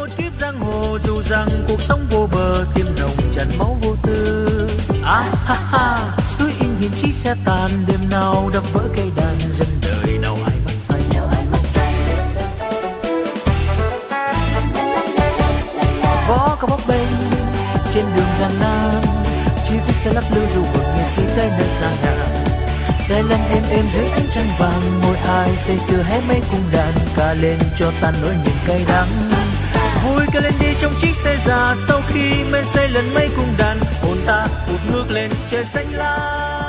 một kiếp giang hồ, dù rằng cuộc sống vô bờ, tiêm nồng tràn máu vô tư. Ha ha, tôi in hình chiếc xe tàn, đêm nào đập vỡ cây đàn, dân đời nào ai bắt say, nào ai bắt say. Vó có bóc bênh trên đường gian nan, chỉ biết xe lắp lưu dù buồn nghe khi tới nơi xa nhà. Xe lăn êm dưới ánh trăng vàng, mỗi ai say sưa hé mấy cung đàn, ca lên cho tan nỗi niềm cay đắng. Vui ca lên đi trong chiếc xe già, sau khi men say lần mấy cung đàn, hồn ta vụt ngược lên trời xanh lam.